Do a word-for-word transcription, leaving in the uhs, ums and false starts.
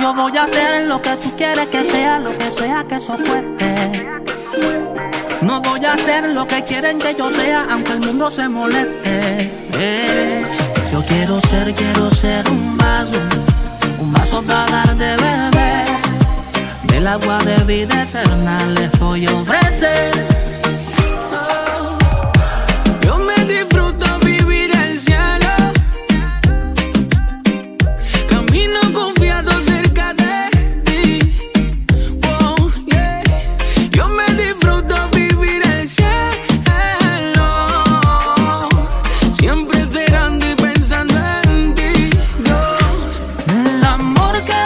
Yo voy a hacer lo que tú quieres que sea, lo que sea que eso fuerte. No voy a hacer lo que quieren que yo sea, aunque el mundo se moleste. Eh, Yo quiero ser, quiero ser un vaso, un vaso para dar de beber. Del agua de vida eterna les voy a ofrecer. Oh, yo me disfruto vivir el cielo. Camino confiado cerca de ti. Oh, yeah. Yo me disfruto vivir el cielo. Siempre esperando y pensando en ti, Dios. El amor que